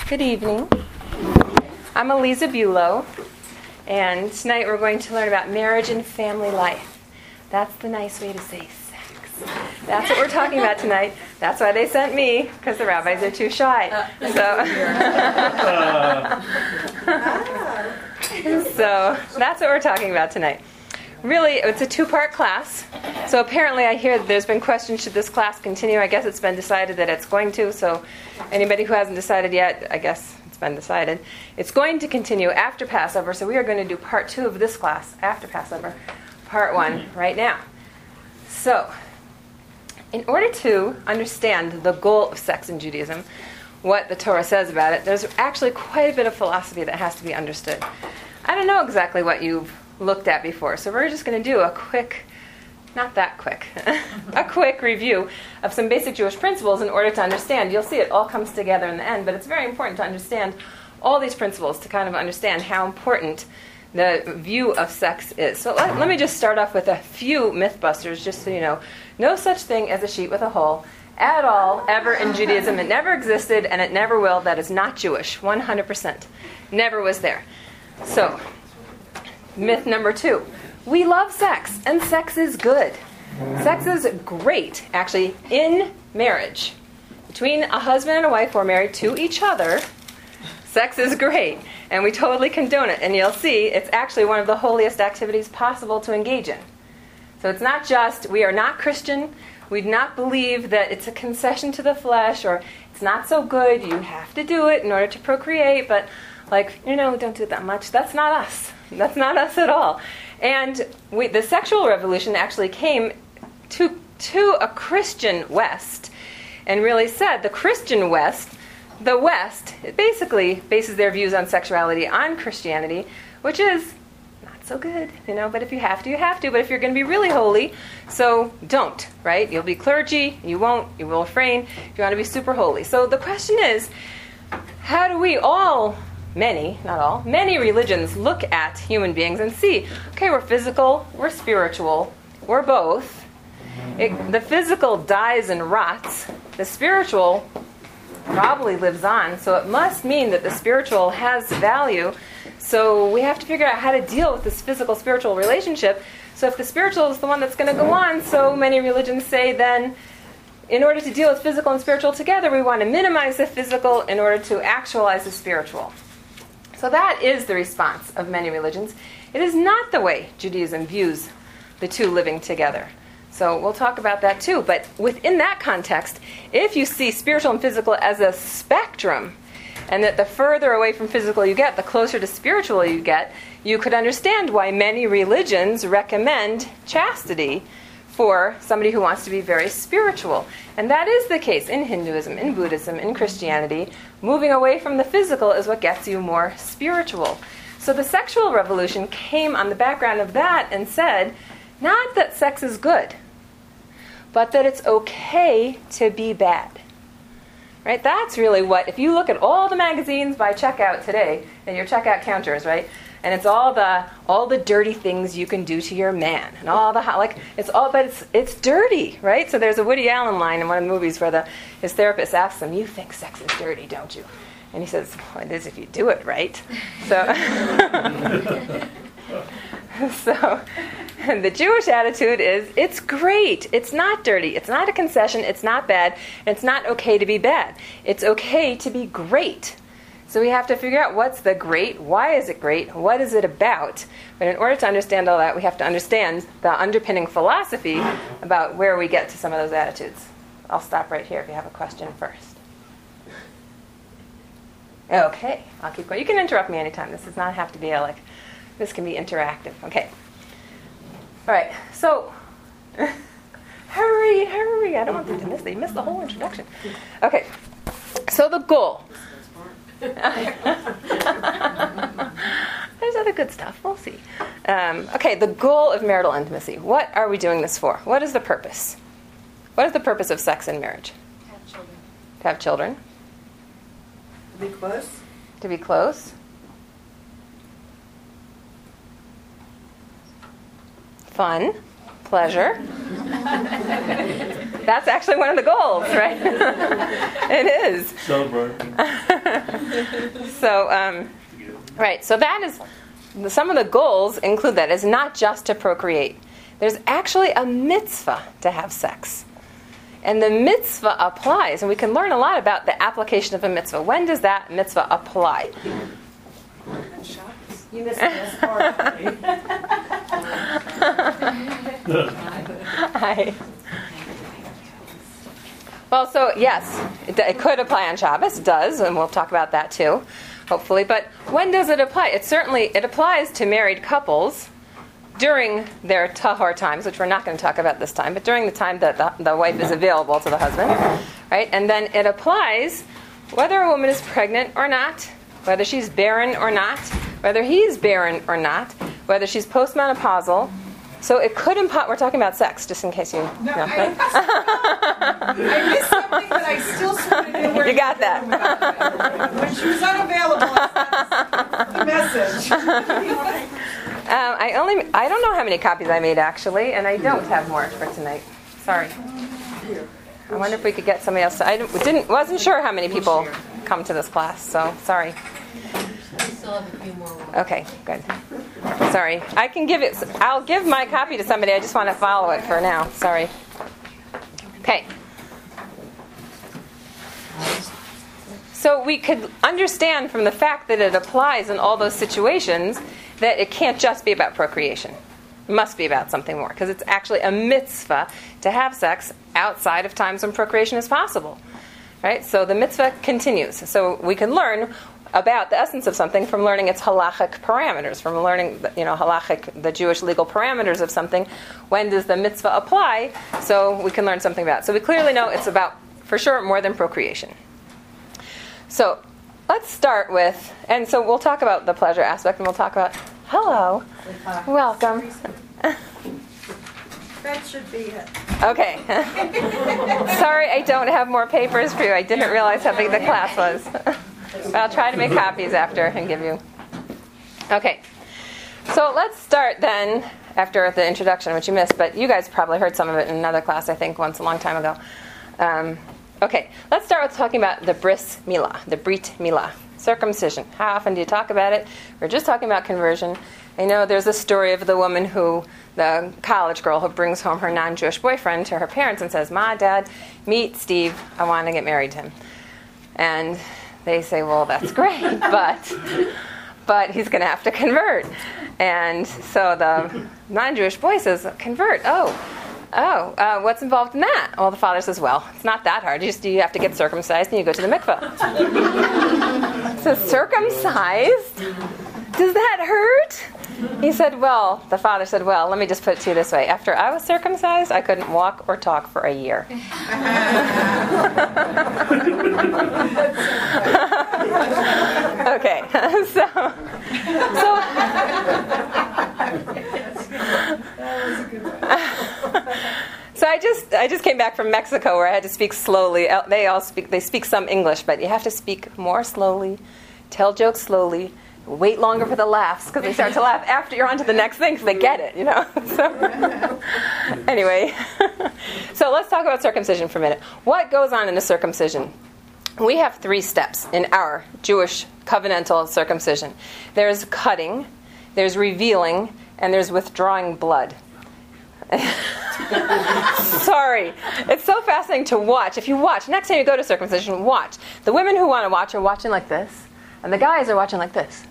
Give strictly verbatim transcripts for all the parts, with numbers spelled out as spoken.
Good evening. I'm Eliza Bulow, and tonight we're going to learn about marriage and family life. That's the nice way to say sex. That's what we're talking about tonight. That's why they sent me, because the rabbis are too shy. So, so that's what we're talking about tonight. Really, it's a two-part class. So apparently I hear that there's been questions, should this class continue? I guess it's been decided that it's going to. So anybody who hasn't decided yet, I guess it's been decided. It's going to continue after Passover. So we are going to do part two of this class after Passover. Part one right now. So in order to understand the goal of sex in Judaism, what the Torah says about it, there's actually quite a bit of philosophy that has to be understood. I don't know exactly what you've looked at before, so we're just going to do a quick, not that quick, a quick review of some basic Jewish principles in order to understand. You'll see it all comes together in the end, but it's very important to understand all these principles to kind of understand how important the view of sex is. So let, let me just start off with a few mythbusters, just so you know. No such thing as a sheet with a hole at all, ever in Judaism. It never existed, and it never will. That is not Jewish, one hundred percent. Never was there. So, myth number two. We love sex, and sex is good. Sex is great, actually, in marriage. Between a husband and a wife who are married to each other, sex is great, and we totally condone it. And you'll see, it's actually one of the holiest activities possible to engage in. So it's not just, we are not Christian, we do not believe that it's a concession to the flesh, or it's not so good, you have to do it in order to procreate, but like, you know, don't do it that much. That's not us. That's not us at all. And we, the sexual revolution actually came to, to a Christian West and really said the Christian West, the West, it basically bases their views on sexuality on Christianity, which is not so good, you know, but if you have to, you have to. But if you're going to be really holy, so don't, right? You'll be clergy, you won't, you will refrain if you want to be super holy. So the question is, how do we all... Many, not all, many religions look at human beings and see, okay, we're physical, we're spiritual, we're both. It, the physical dies and rots. The spiritual probably lives on, so it must mean that the spiritual has value. So we have to figure out how to deal with this physical-spiritual relationship. So if the spiritual is the one that's going to go on, so many religions say then, in order to deal with physical and spiritual together, we want to minimize the physical in order to actualize the spiritual. So that is the response of many religions. It is not the way Judaism views the two living together. So we'll talk about that too. But within that context, if you see spiritual and physical as a spectrum, and that the further away from physical you get, the closer to spiritual you get, you could understand why many religions recommend chastity for somebody who wants to be very spiritual. And that is the case in Hinduism, in Buddhism, in Christianity. Moving away from the physical is what gets you more spiritual. So the sexual revolution came on the background of that and said, not that sex is good, but that it's okay to be bad. Right? That's really what, if you look at all the magazines by checkout today, and your checkout counters, right? And it's all the all the dirty things you can do to your man, and all the like. It's all, but it's it's dirty, right? So there's a Woody Allen line in one of the movies where the his therapist asks him, "You think sex is dirty, don't you?" And he says, "Well, it is if you do it right." So, so the Jewish attitude is, it's great. It's not dirty. It's not a concession. It's not bad. And it's not okay to be bad. It's okay to be great. So we have to figure out what's the great, why is it great, what is it about. But in order to understand all that, we have to understand the underpinning philosophy about where we get to some of those attitudes. I'll stop right here if you have a question first. Okay, I'll keep going. You can interrupt me anytime. This does not have to be a, like, this can be interactive. Okay. All right, so, hurry, hurry. I don't want them to miss it. They missed the whole introduction. Okay, so the goal. There's other good stuff. We'll see. Um, okay, the goal of marital intimacy. What are we doing this for? What is the purpose? What is the purpose of sex in marriage? To have children. To have children. To be close. To be close. Fun. Pleasure. That's actually one of the goals, right? It is. Celebrate. So, um, right, so that is, some of the goals include that. It's not just to procreate. There's actually a mitzvah to have sex. And the mitzvah applies, and we can learn a lot about the application of a mitzvah. When does that mitzvah apply? You missed the best part. Hi. Well, so yes, it, it could apply on Shabbos. It does, and we'll talk about that too, hopefully. But when does it apply? It certainly it applies to married couples during their tahor times, which we're not going to talk about this time, but during the time that the, the wife is available to the husband, right? And then it applies whether a woman is pregnant or not, whether she's barren or not, whether he's barren or not, whether she's postmenopausal. So it could imply, we're talking about sex, just in case you... No, know. I, I missed something, but I still sort of knew where You got that. When she was unavailable, I sent the message. Um, I only, I don't know how many copies I made actually, and I don't have more for tonight. Sorry. I wonder if we could get somebody else. To, I didn't, didn't, wasn't sure how many people come to this class, so sorry. We still have a few more ones. Okay, good. Sorry. I can give it, I'll give my copy to somebody. I just want to follow it for now. Sorry. Okay. So we could understand from the fact that it applies in all those situations that it can't just be about procreation. It must be about something more, because it's actually a mitzvah to have sex outside of times when procreation is possible. Right? So the mitzvah continues. So we can learn about the essence of something from learning its halachic parameters, from learning, you know, halachic, the Jewish legal parameters of something. When does the mitzvah apply? So we can learn something about it. So we clearly know it's about, for sure, more than procreation. So let's start with, and so we'll talk about the pleasure aspect, and we'll talk about, hello, welcome. That should be it. Okay. Sorry I don't have more papers for you. I didn't realize how big the class was. But I'll try to make copies after and give you. Okay. So let's start then, after the introduction, which you missed, but you guys probably heard some of it in another class, I think, once a long time ago. Um, okay, let's start with talking about the bris milah, the brit milah, circumcision. How often do you talk about it? We're just talking about conversion. I know there's a story of the woman who, the college girl who brings home her non-Jewish boyfriend to her parents and says, Ma, Dad, meet Steve. I want to get married to him. And they say, well, that's great, but but he's going to have to convert. And so the non-Jewish boy says, convert, oh, oh, uh, what's involved in that? Well, the father says, well, it's not that hard. You just you have to get circumcised and you go to the mikveh. So circumcised? Does that hurt? He said, well, the father said, well, let me just put it to you this way. After I was circumcised, I couldn't walk or talk for a year. Okay, so, so, so I just I just came back from Mexico where I had to speak slowly. They all speak they speak some English, but you have to speak more slowly, tell jokes slowly. Wait longer for the laughs, because they start to laugh after you're on to the next thing, because they get it, you know. So, anyway, so let's talk about circumcision for a minute. What goes on in a circumcision? We have three steps in our Jewish covenantal circumcision. There's cutting, there's revealing, and there's withdrawing blood. Sorry. It's so fascinating to watch. If you watch, next time you go to circumcision, watch. The women who want to watch are watching like this, and the guys are watching like this.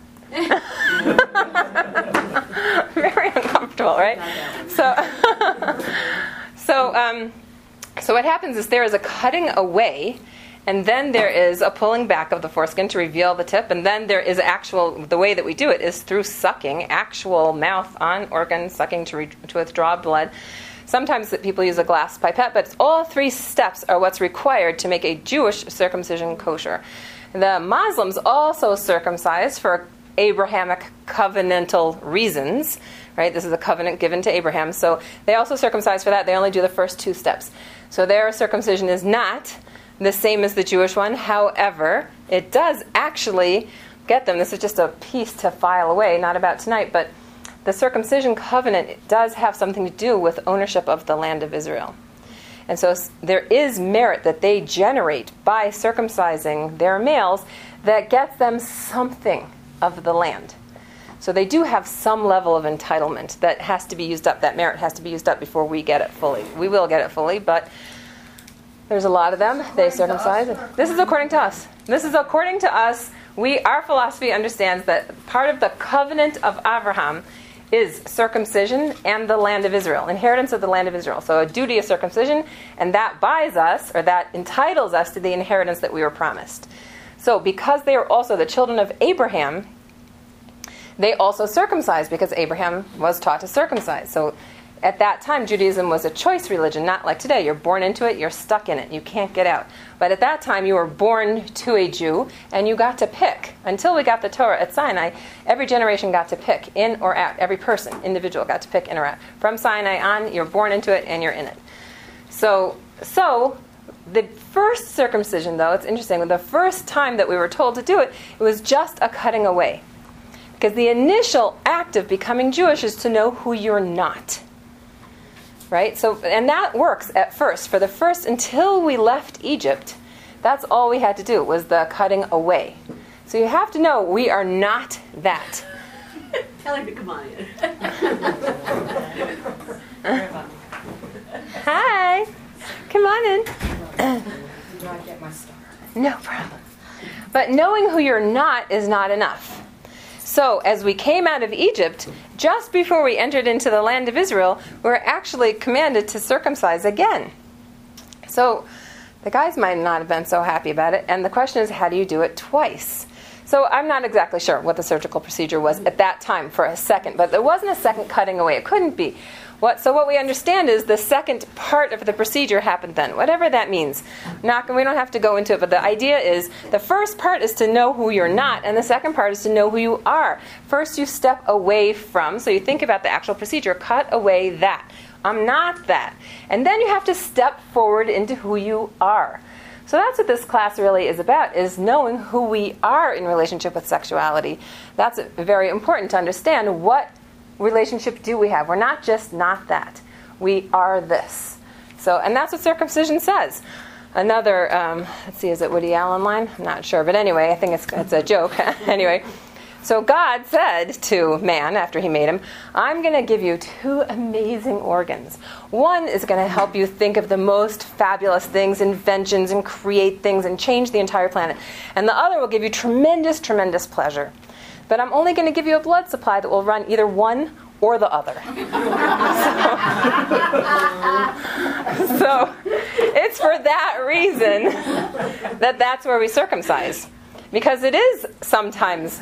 Very uncomfortable, right? So, so, um, so what happens is there is a cutting away, and then there is a pulling back of the foreskin to reveal the tip, and then there is actual, the way that we do it is through sucking, actual mouth on organ sucking to, re, to withdraw blood. Sometimes people use a glass pipette, but all three steps are what's required to make a Jewish circumcision kosher. The Muslims also circumcise for Abrahamic covenantal reasons, right? This is a covenant given to Abraham, so they also circumcise for that. They only do the first two steps. So their circumcision is not the same as the Jewish one. However, it does actually get them. This is just a piece to file away, not about tonight, but the circumcision covenant does have something to do with ownership of the land of Israel. And so s- there is merit that they generate by circumcising their males that gets them something of the land. So they do have some level of entitlement that has to be used up. That merit has to be used up before we get it fully. We will get it fully, but there's a lot of them. They circumcise. This is according to us. This is according to us. We, our philosophy understands that part of the covenant of Abraham is circumcision and the land of Israel, inheritance of the land of Israel. So a duty of circumcision, and that buys us, or that entitles us to the inheritance that we were promised. So because they are also the children of Abraham, they also circumcised because Abraham was taught to circumcise. So at that time, Judaism was a choice religion, not like today. You're born into it, you're stuck in it, you can't get out. But at that time, you were born to a Jew, and you got to pick. Until we got the Torah at Sinai, every generation got to pick, in or out. Every person, individual, got to pick in or out. From Sinai on, you're born into it, and you're in it. So, so the first circumcision, though, it's interesting. The first time that we were told to do it, it was just a cutting away. Because the initial act of becoming Jewish is to know who you're not. Right? So, and that works at first. For the first, until we left Egypt, that's all we had to do was the cutting away. So you have to know we are not that. Tell him to come on in. Hi. Come on in. Do not get my star. No problem. But knowing who you're not is not enough. So, as we came out of Egypt, just before we entered into the land of Israel, we were actually commanded to circumcise again. So, the guys might not have been so happy about it, and the question is, how do you do it twice? So, I'm not exactly sure what the surgical procedure was at that time for a second, but there wasn't a second cutting away. It couldn't be. What, so what we understand is the second part of the procedure happened then, whatever that means. Not, we don't have to go into it, but the idea is the first part is to know who you're not, and the second part is to know who you are. First you step away from, so you think about the actual procedure, cut away that. I'm not that. And then you have to step forward into who you are. So that's what this class really is about, is knowing who we are in relationship with sexuality. That's very important to understand. What relationship do we have? We're not just not that. We are this. So, and that's what circumcision says. Another, um, let's see, is it Woody Allen line? I'm not sure, but anyway, I think it's it's a joke. Anyway, so God said to man after he made him, I'm going to give you two amazing organs. One is going to help you think of the most fabulous things, inventions, and create things and change the entire planet. And the other will give you tremendous, tremendous pleasure. But I'm only going to give you a blood supply that will run either one or the other. so, so it's for that reason that that's where we circumcise. Because it is sometimes,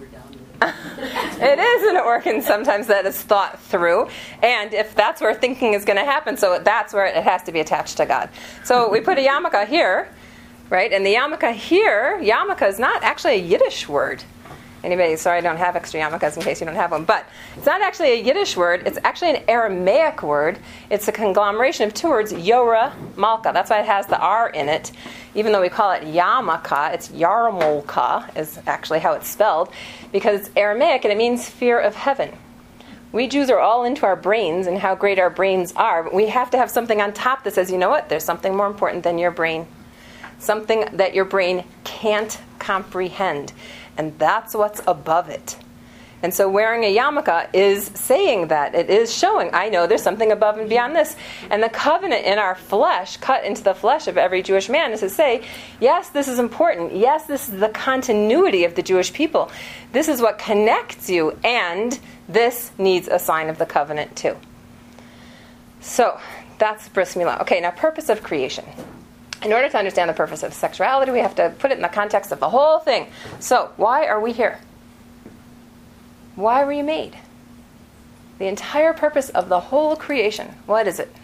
it is an organ sometimes that is thought through. And if that's where thinking is going to happen, so that's where it has to be attached to God. So we put a yarmulke here, right? And the yarmulke here, yarmulke is not actually a Yiddish word. Anybody, sorry I don't have extra yarmulkes in case you don't have one. But it's not actually a Yiddish word. It's actually an Aramaic word. It's a conglomeration of two words, Yora, Malka. That's why it has the R in it. Even though we call it yarmulke, it's yarmulke is actually how it's spelled. Because it's Aramaic and it means fear of heaven. We Jews are all into our brains and how great our brains are. But we have to have something on top that says, you know what, there's something more important than your brain. Something that your brain can't comprehend. And that's what's above it. And so wearing a yarmulke is saying that. It is showing, I know there's something above and beyond this. And the covenant in our flesh, cut into the flesh of every Jewish man, is to say, yes, this is important. Yes, this is the continuity of the Jewish people. This is what connects you. And this needs a sign of the covenant too. So that's bris milah. Okay, now purpose of creation. In order to understand the purpose of sexuality, we have to put it in the context of the whole thing. So, why are we here? Why were you made? The entire purpose of the whole creation, what is it?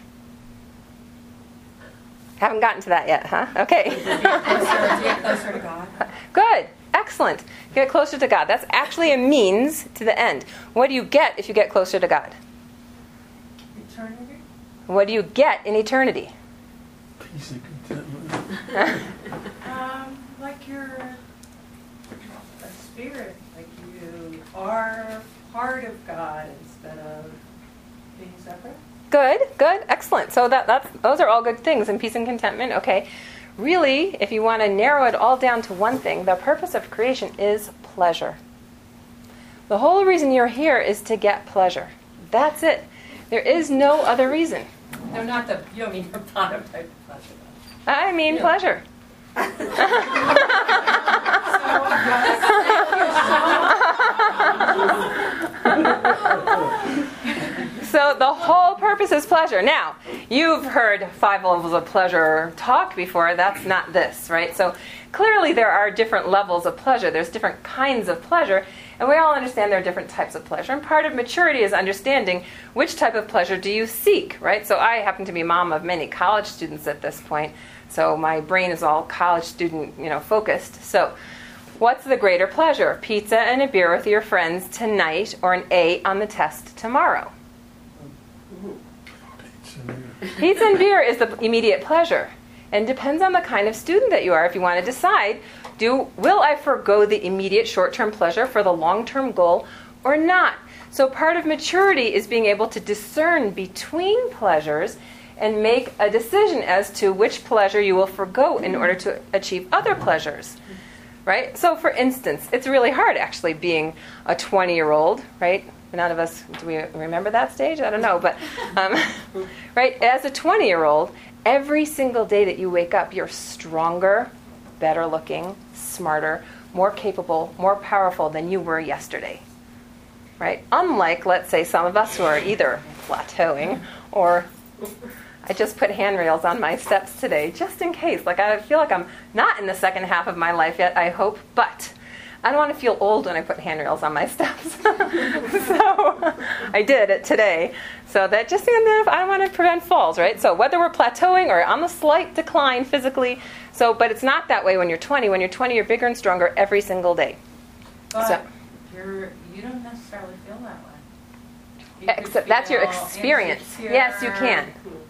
Haven't gotten to that yet, huh? Okay. Get closer to God. Good. Excellent. Get closer to God. That's actually a means to the end. What do you get if you get closer to God? Eternity? What do you get in eternity? Peace and contentment. Um, like you're a spirit, like you are part of God instead of being separate. good, good, excellent. So that that's those are all good things, and peace and contentment. Okay, really, if you want to narrow it all down to one thing, the purpose of creation is pleasure. The whole reason you're here is to get pleasure. That's it. There is no other reason. No, not the, you don't mean the bottom type of pleasure. I mean Yeah. pleasure. So the whole purpose is pleasure. Now, you've heard five levels of pleasure talk before. That's not this, right? So clearly there are different levels of pleasure. There's different kinds of pleasure, and we all understand there are different types of pleasure. And part of maturity is understanding which type of pleasure do you seek, right? So I happen to be mom of many college students at this point, so my brain is all college student, you know, focused. So what's the greater pleasure? Pizza and a beer with your friends tonight, or an A on the test tomorrow? Pizza and beer. Pizza and beer is the immediate pleasure, and depends on the kind of student that you are. If you want to decide, do will I forgo the immediate short-term pleasure for the long-term goal or not? So part of maturity is being able to discern between pleasures and make a decision as to which pleasure you will forgo in order to achieve other pleasures. Right? So for instance, it's really hard actually being a twenty-year-old, right? None of us, do we remember that stage? I don't know, but, um, right? As a twenty-year-old, every single day that you wake up, you're stronger, better looking, smarter, more capable, more powerful than you were yesterday. Right? Unlike, let's say, some of us who are either plateauing or I just put handrails on my steps today, just in case. Like, I feel like I'm not in the second half of my life yet, I hope, but I don't want to feel old when I put handrails on my steps. So I did it today. So that just, you know, I want to prevent falls, right? So whether we're plateauing or on the slight decline physically, so, but it's not that way when you're twenty. When you're twenty, you're bigger and stronger every single day. But So- you're, you don't necessarily feel that way. You could Except that's your feel experience. insecure. Yes, you can.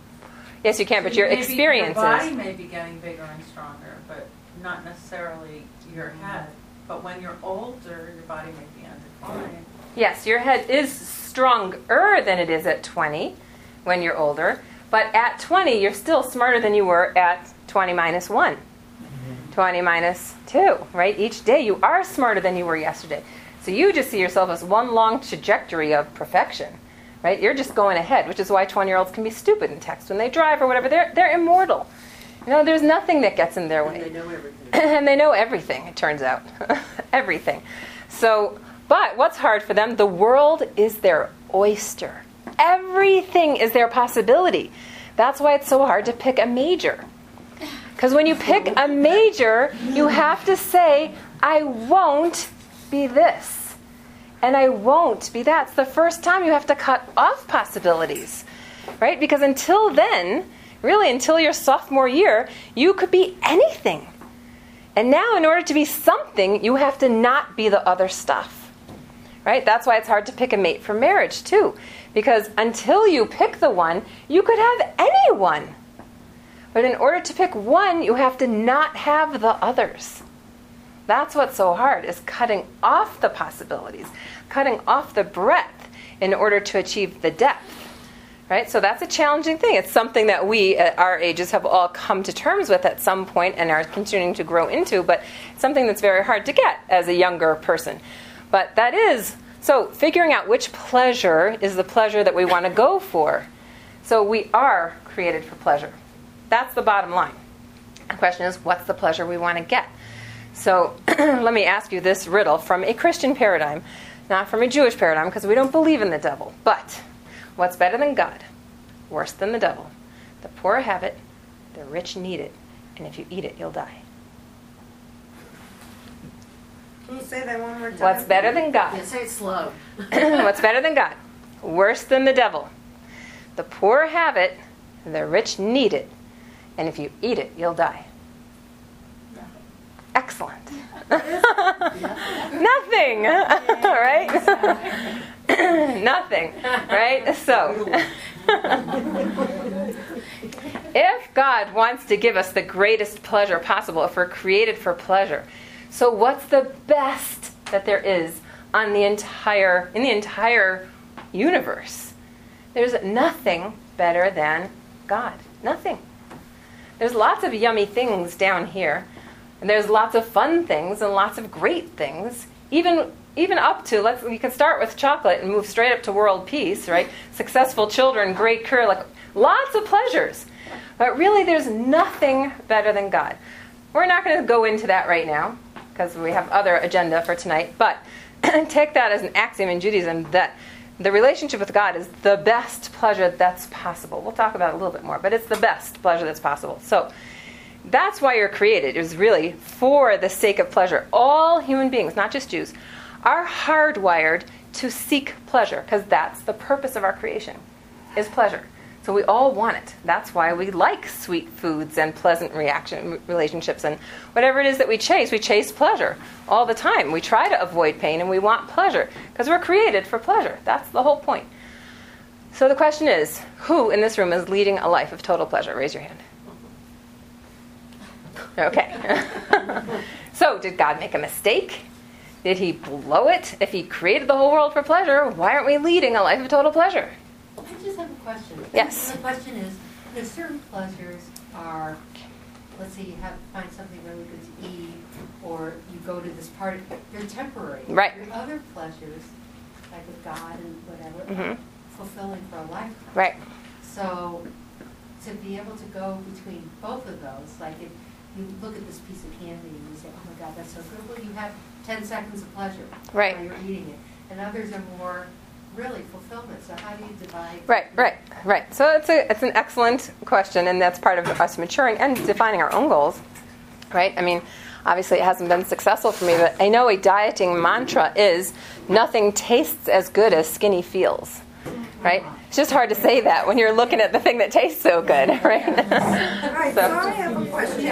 Yes, you can, but So your maybe experiences. Your body may be getting bigger and stronger, but not necessarily your head. But when you're older, your body may be on decline. Yes, your head is stronger than it is at twenty when you're older. But at twenty, you're still smarter than you were at twenty minus one. twenty minus two, right? Each day you are smarter than you were yesterday. So you just see yourself as one long trajectory of perfection, right? You're just going ahead, which is why twenty-year-olds can be stupid and text when they drive or whatever. They're, they're immortal. You know, there's nothing that gets in their And they way. know everything. And they know everything, it turns out. Everything. So, but what's hard for them? The world is their oyster. Everything is their possibility. That's why it's so hard to pick a major. Because when you pick a major, you have to say, I won't be this. And I won't be that. It's the first time you have to cut off possibilities. Right? Because until then, really until your sophomore year, you could be anything. And now in order to be something, you have to not be the other stuff. Right? That's why it's hard to pick a mate for marriage, too. Because until you pick the one, you could have anyone. But in order to pick one, you have to not have the others. That's what's so hard, is cutting off the possibilities, cutting off the breadth in order to achieve the depth. Right? So that's a challenging thing. It's something that we at our ages have all come to terms with at some point and are continuing to grow into, but it's something that's very hard to get as a younger person. But that is, so figuring out which pleasure is the pleasure that we want to go for. So we are created for pleasure. That's the bottom line. The question is, what's the pleasure we want to get? So let me ask you this riddle from a Christian paradigm, not from a Jewish paradigm, because we don't believe in the devil. But what's better than God? Worse than the devil? The poor have it, the rich need it, and if you eat it, you'll die. Can you say that one more time? What's better than God? Yeah, say it slow. What's better than God? Worse than the devil? The poor have it, the rich need it, and if you eat it, you'll die. Excellent. Nothing, right? Nothing, right? So, if God wants to give us the greatest pleasure possible, if we're created for pleasure, so what's the best that there is on the entire in the entire universe? There's nothing better than God. Nothing. There's lots of yummy things down here. And there's lots of fun things and lots of great things. Even even up to, let's we can start with chocolate and move straight up to world peace, right? Successful children, great career, like lots of pleasures. But really there's nothing better than God. We're not going to go into that right now because we have other agenda for tonight. But take that as an axiom in Judaism that the relationship with God is the best pleasure that's possible. We'll talk about it a little bit more, but it's the best pleasure that's possible. So that's why you're created, is really for the sake of pleasure. All human beings, not just Jews, are hardwired to seek pleasure because that's the purpose of our creation, is pleasure. So we all want it. That's why we like sweet foods and pleasant reaction relationships and whatever it is that we chase. We chase pleasure all the time. We try to avoid pain and we want pleasure because we're created for pleasure. That's the whole point. So the question is, who in this room is leading a life of total pleasure? Raise your hand. Okay. So did God make a mistake? Did he blow it? If he created the whole world for pleasure, why aren't we leading a life of total pleasure? I just have a question. Yes. The question is, you know, certain pleasures are, let's say you have find something really good to eat, or you go to this party. They're temporary. Right. Your other pleasures, like with God and whatever, Mm-hmm. are fulfilling for a lifetime. Right. So to be able to go between both of those, like if you look at this piece of candy and you say, oh my God, that's so good. Well, you have ten seconds of pleasure Right. while you're eating it. And others are more really fulfillment. So how do you divide? Right, right, right. So it's a it's an excellent question, and that's part of us maturing and defining our own goals, right? I mean, obviously it hasn't been successful for me, but I know a dieting mantra is nothing tastes as good as skinny feels, right? It's just hard to say that when you're looking at the thing that tastes so good, right? All right, so I have a question.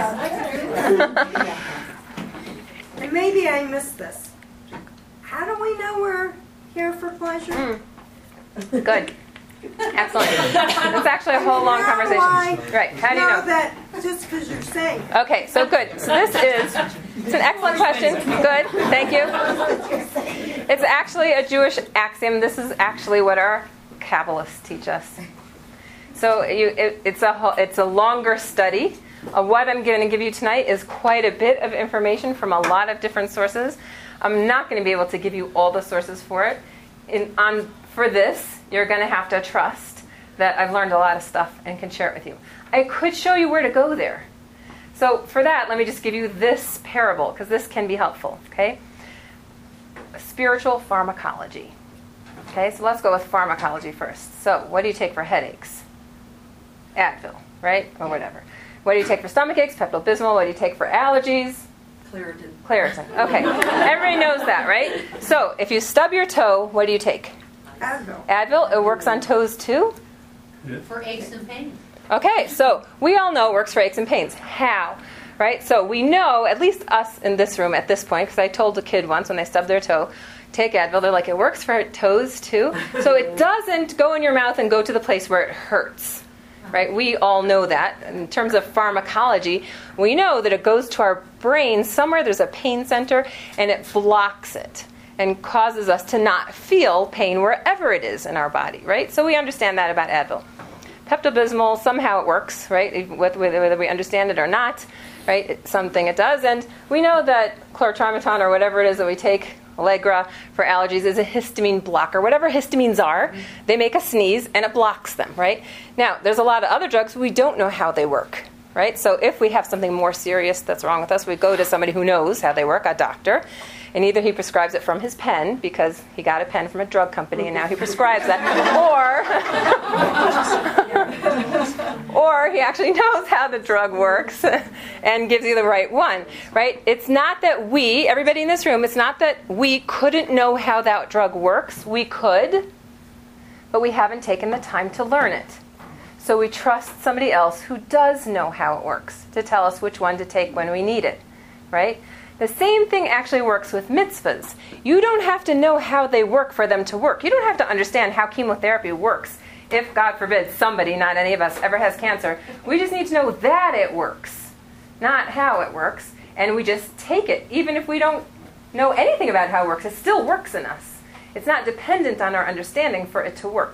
And maybe I missed this. How do we know we're here for pleasure? Mm. Good. Excellent. It's actually a whole long How do conversation. I Right. How do you know? that just because you're saying it? Okay, so good. So this is, it's an excellent question. Good, thank you. It's actually a Jewish axiom. This is actually what our Kabbalists teach us. So you, it, it's a whole, it's a longer study. Uh, what I'm going to give you tonight is quite a bit of information from a lot of different sources. I'm not going to be able to give you all the sources for it. In, on, for this, you're going to have to trust that I've learned a lot of stuff and can share it with you. I could show you where to go there. So for that, let me just give you this parable, because this can be helpful. Okay? Spiritual pharmacology. Okay, so let's go with pharmacology first. So what do you take for headaches? Advil, right? Or whatever. What do you take for stomach aches? Pepto-Bismol. What do you take for allergies? Claritin. Claritin. Okay. Everybody knows that, right? So if you stub your toe, what do you take? Advil. Advil. It works on toes too? For aches and pains. Okay, so we all know it works for aches and pains. How? Right? So we know, at least us in this room at this point, because I told a kid once when they stubbed their toe, take Advil. They're like, it works for toes too? So it doesn't go in your mouth and go to the place where it hurts. Right? We all know that. In terms of pharmacology, we know that it goes to our brain somewhere. There's a pain center, and it blocks it and causes us to not feel pain wherever it is in our body. Right? So we understand that about Advil. Pepto-Bismol, somehow it works, right? Whether we understand it or not, right? It's something it does. And we know that chlorotrimazole or whatever it is that we take, Allegra, for allergies is a histamine blocker. Whatever histamines are, they make us sneeze and it blocks them, right? Now, there's a lot of other drugs we don't know how they work, right? So if we have something more serious that's wrong with us, we go to somebody who knows how they work, a doctor, and either he prescribes it from his pen, because he got a pen from a drug company and now he prescribes that, or, or he actually knows how the drug works and gives you the right one, right? It's not that we, everybody in this room, it's not that we couldn't know how that drug works. We could, but we haven't taken the time to learn it. So we trust somebody else who does know how it works to tell us which one to take when we need it, right? The same thing actually works with mitzvahs. You don't have to know how they work for them to work. You don't have to understand how chemotherapy works. If, God forbid, somebody, not any of us, ever has cancer, we just need to know that it works, not how it works. And we just take it. Even if we don't know anything about how it works, it still works in us. It's not dependent on our understanding for it to work.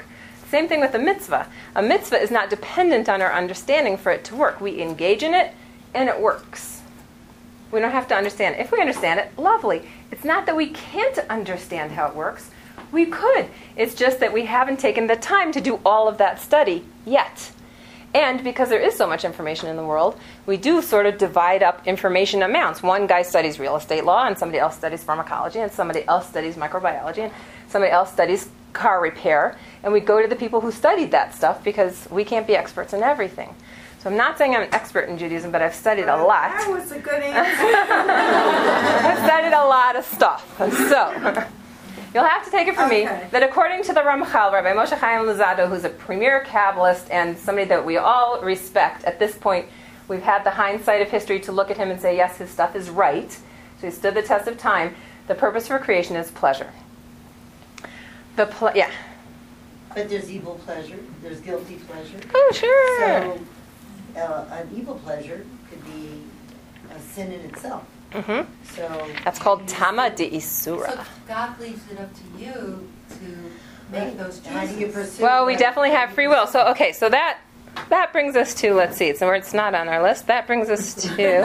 Same thing with a mitzvah. A mitzvah is not dependent on our understanding for it to work. We engage in it, and it works. We don't have to understand it. If we understand it, lovely. It's not that we can't understand how it works. We could. It's just that we haven't taken the time to do all of that study yet. And because there is so much information in the world, we do sort of divide up information amounts. One guy studies real estate law, and somebody else studies pharmacology, and somebody else studies microbiology, and somebody else studies car repair. And we go to the people who studied that stuff because we can't be experts in everything. So I'm not saying I'm an expert in Judaism, but I've studied a lot. That was a good answer. I've studied a lot of stuff. So you'll have to take it from Okay. me that according to the Ramchal, Rabbi Moshe Chaim Luzzatto, who's a premier Kabbalist and somebody that we all respect, at this point we've had the hindsight of history to look at him and say, yes, his stuff is right. So he stood the test of time. The purpose for creation is pleasure. The ple- yeah. But there's evil pleasure, there's guilty pleasure. Oh, sure. So uh, an evil pleasure could be a sin in itself. hmm So That's called Tama de Isura. So God leaves it up to you to make those How do you choices. pursue Well, we that? definitely have free will. So, okay, so that that brings us to, let's see, it's, it's not on our list. That brings us to...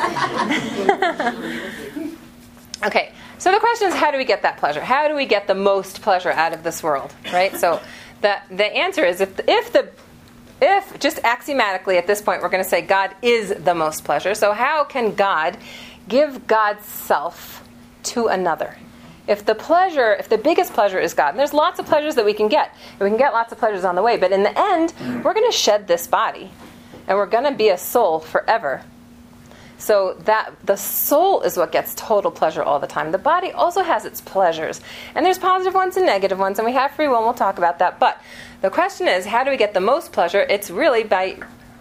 Okay, so the question is, how do we get that pleasure? How do we get the most pleasure out of this world, right? So the, the answer is, if the, if the if, just axiomatically at this point, we're going to say God is the most pleasure. So how can God give God's self to another? If the pleasure, if the biggest pleasure is God, and there's lots of pleasures that we can get, and we can get lots of pleasures on the way, but in the end, we're going to shed this body, and we're going to be a soul forever. So that the soul is what gets total pleasure all the time. The body also has its pleasures, and there's positive ones and negative ones, and we have free will, and we'll talk about that. But the question is, how do we get the most pleasure? It's really by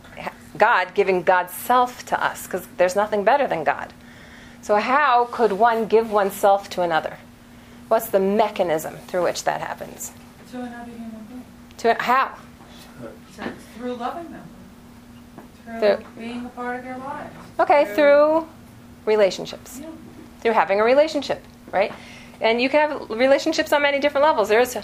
God giving God's self to us, because there's nothing better than God. So how could one give oneself to another? What's the mechanism through which that happens? To another human being. To how? So it's through loving them. Through, Through- being a part of their lives. Okay, through relationships. Yeah. Through having a relationship, right? And you can have relationships on many different levels. There's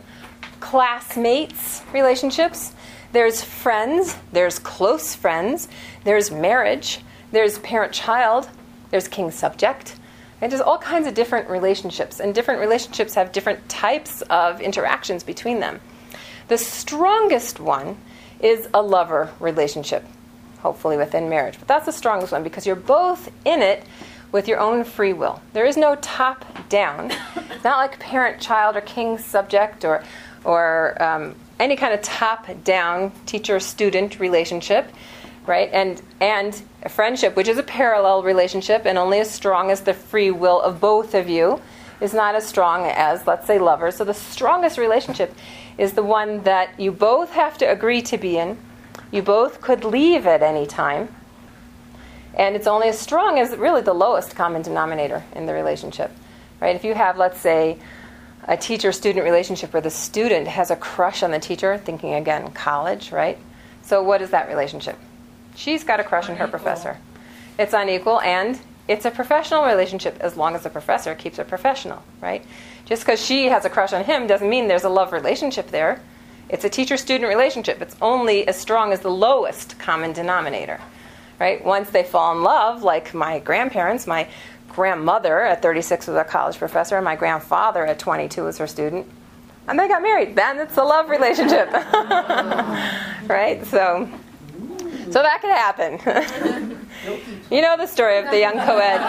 classmates relationships. There's friends. There's close friends. There's marriage. There's parent-child. There's king-subject. And there's all kinds of different relationships. And different relationships have different types of interactions between them. The strongest one is a lover relationship, hopefully within marriage. But that's the strongest one because you're both in it with your own free will. There is no top-down. It's not like parent-child or king-subject or, or um, any kind of top-down teacher-student relationship. Right, and and a friendship, which is a parallel relationship, and only as strong as the free will of both of you, is not as strong as, let's say, lovers. So the strongest relationship is the one that you both have to agree to be in. You both could leave at any time, and it's only as strong as really the lowest common denominator in the relationship. Right? If you have, let's say, a teacher-student relationship where the student has a crush on the teacher, thinking again college, right? So what is that relationship? She's got a crush on her professor. It's unequal, and it's a professional relationship as long as the professor keeps it professional, right? Just because she has a crush on him doesn't mean there's a love relationship there. It's a teacher-student relationship. It's only as strong as the lowest common denominator, right? Once they fall in love, like my grandparents, my grandmother at thirty-six was a college professor, and my grandfather at twenty-two was her student, and they got married. Then it's a love relationship, right? So... So that could happen. You know the story of the young co-ed.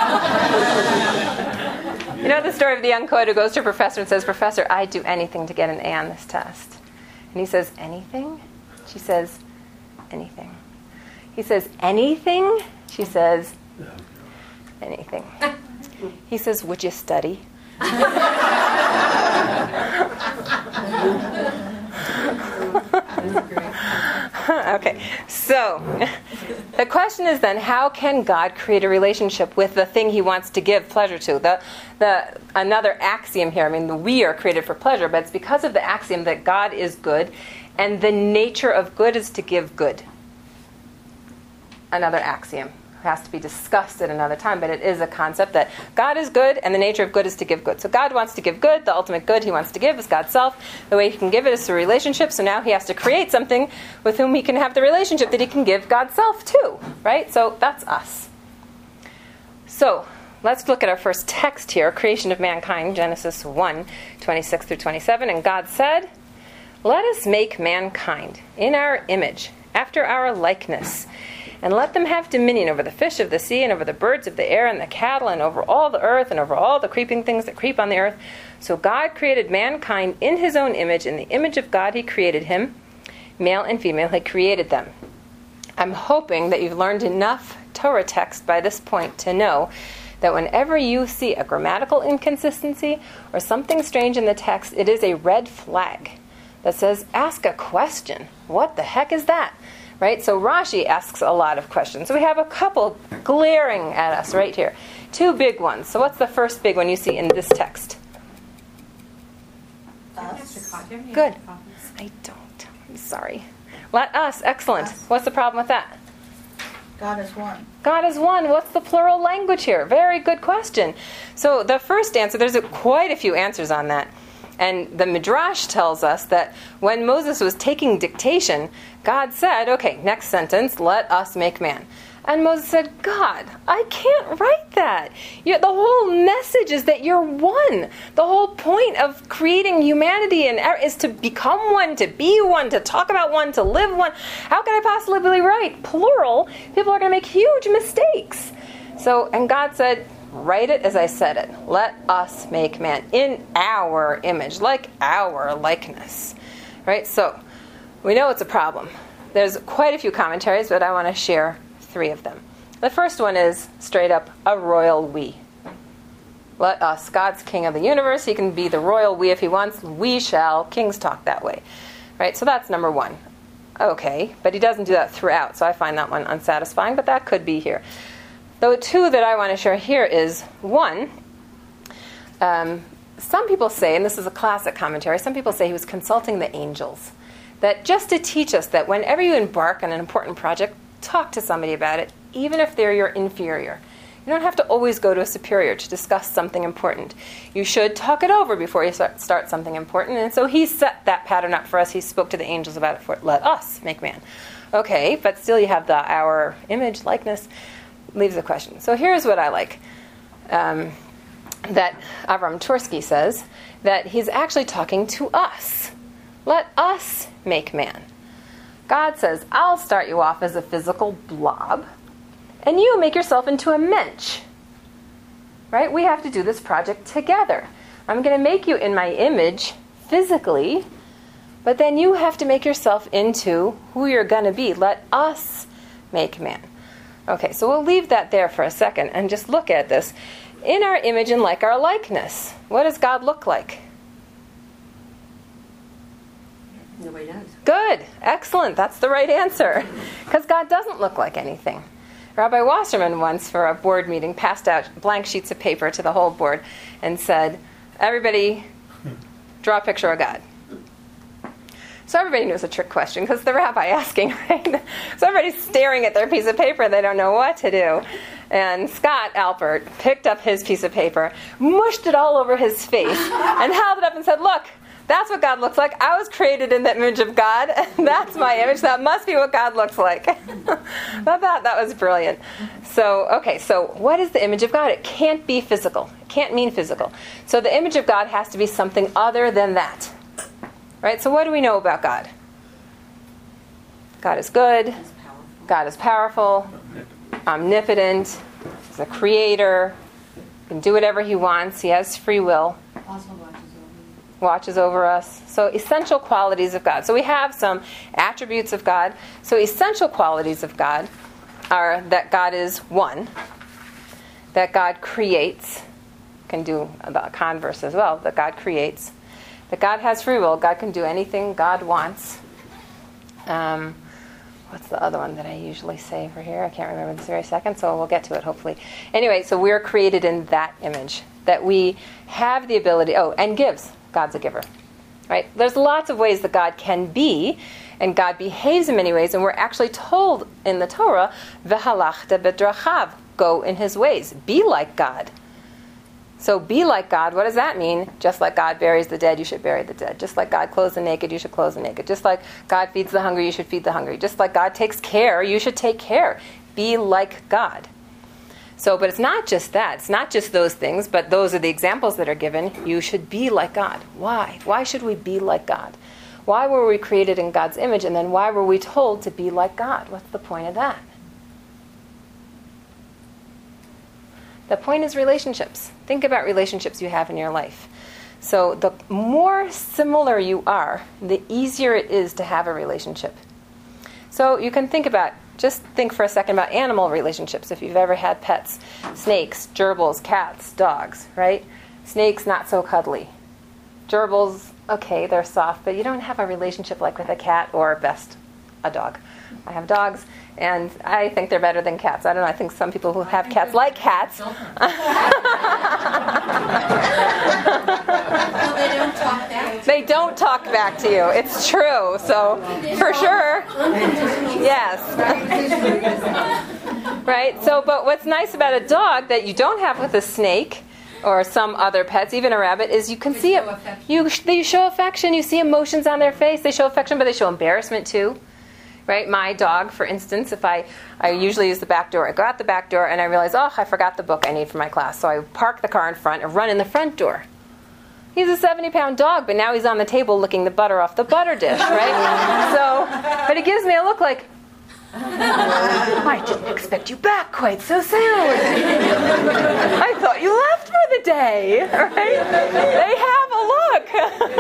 You know the story of the young co-ed who goes to a professor and says, "Professor, I'd do anything to get an A on this test." And he says, "Anything?" She says, "Anything." He says, "Anything?" She says, "Anything." He says, "Would you study?" Okay, so the question is then, how can God create a relationship with the thing He wants to give pleasure to? The, the another axiom here, I mean, we are created for pleasure, but it's because of the axiom that God is good, and the nature of good is to give good. Another axiom. has to be discussed at another time, but it is a concept that God is good, and the nature of good is to give good. So God wants to give good. The ultimate good he wants to give is God's self. The way he can give it is through relationship. So now he has to create something with whom he can have the relationship that he can give God's self to, right? So that's us. So let's look at our first text here, creation of mankind, Genesis one, twenty-six through twenty-seven. And God said, "Let us make mankind in our image, after our likeness, and let them have dominion over the fish of the sea, and over the birds of the air, and the cattle, and over all the earth, and over all the creeping things that creep on the earth." So God created mankind in his own image. In the image of God he created him. Male and female he created them. I'm hoping that you've learned enough Torah text by this point to know that whenever you see a grammatical inconsistency or something strange in the text, it is a red flag that says, ask a question. What the heck is that? Right? So Rashi asks a lot of questions. So we have a couple glaring at us right here. Two big ones. So what's the first big one you see in this text? Us. Good. I don't. I'm sorry. Let us. Excellent. Us. What's the problem with that? God is one. God is one. What's the plural language here? Very good question. So the first answer, there's a, quite a few answers on that. And the Midrash tells us that when Moses was taking dictation, God said, okay, next sentence, let us make man. And Moses said, God, I can't write that. You, the whole message is that you're one. The whole point of creating humanity and is to become one, to be one, to talk about one, to live one. How can I possibly write plural? People are going to make huge mistakes. So, and God said, write it as I said it. Let us make man in our image, like our likeness. Right? So, we know it's a problem. There's quite a few commentaries, but I want to share three of them. The first one is straight up a royal we. Let us. God's king of the universe. He can be the royal we if he wants. We shall. Kings talk that way. Right? So that's number one. Okay. But he doesn't do that throughout, so I find that one unsatisfying, but that could be here. The two that I want to share here is, one, um, some people say, and this is a classic commentary, some people say he was consulting the angels. That just to teach us that whenever you embark on an important project, talk to somebody about it, even if they're your inferior. You don't have to always go to a superior to discuss something important. You should talk it over before you start, start something important. And so he set that pattern up for us. He spoke to the angels about it for let us make man. Okay, but still you have the our image, likeness, leaves a question. So here's what I like. Um, that Avram Tversky says, that he's actually talking to us. Let us make man. God says, I'll start you off as a physical blob, and you make yourself into a mensch. Right? We have to do this project together. I'm going to make you in my image physically, but then you have to make yourself into who you're going to be. Let us make man. Okay, so we'll leave that there for a second and just look at this. In our image and like our likeness, what does God look like? Nobody knows. Good. Excellent. That's the right answer. Because God doesn't look like anything. Rabbi Wasserman once, for a board meeting, passed out blank sheets of paper to the whole board and said, everybody draw a picture of God. So everybody knew it was a trick question because the rabbi asking, right? So everybody's staring at their piece of paper. They don't know what to do. And Scott Alpert picked up his piece of paper, mushed it all over his face, and held it up and said, look, that's what God looks like. I was created in the image of God. That's my image. That must be what God looks like. I thought that was brilliant. So, okay, so what is the image of God? It can't be physical. It can't mean physical. So the image of God has to be something other than that. Right? So what do we know about God? God is good. God is powerful. Omnipotent. He's a creator. He can do whatever he wants. He has free will. Also watches over you. Watches over us. So essential qualities of God. So we have some attributes of God. So essential qualities of God are that God is one, that God creates, can do the converse as well, that God creates, that God has free will, God can do anything God wants. Um, what's the other one that I usually say over here? I can't remember this very second, so we'll get to it hopefully. Anyway, so we're created in that image, that we have the ability, oh, and gives. God's a giver. right? There's lots of ways that God can be, and God behaves in many ways, and we're actually told in the Torah, v'halachta b'drachav, go in his ways, be like God. So be like God, what does that mean? Just like God buries the dead, you should bury the dead. Just like God clothes the naked, you should clothe the naked. Just like God feeds the hungry, you should feed the hungry. Just like God takes care, you should take care. Be like God. So, but it's not just that. It's not just those things, but those are the examples that are given. You should be like God. Why? Why should we be like God? Why were we created in God's image, and then why were we told to be like God? What's the point of that? The point is relationships. Think about relationships you have in your life. So the more similar you are, the easier it is to have a relationship. So you can think about, just think for a second about animal relationships. If you've ever had pets, snakes, gerbils, cats, dogs, right? Snakes, not so cuddly. Gerbils, okay, they're soft, but you don't have a relationship like with a cat or, best, a dog. I have dogs, and I think they're better than cats. I don't know, I think some people who have cats like cats. Well, they don't talk back. They don't talk back to you. It's true. So, for sure. Yes. Right? So, but what's nice about a dog that you don't have with a snake or some other pets, even a rabbit, is you can see it. You they show affection. You see emotions on their face. They show affection, but they show embarrassment too. Right? My dog, for instance, if I, I usually use the back door. I go out the back door and I realize, oh, I forgot the book I need for my class. So I park the car in front and run in the front door. He's a seventy-pound dog, but now he's on the table licking the butter off the butter dish, right? So, but it gives me a look like, I didn't expect you back quite so soon. I thought you left for the day, right? They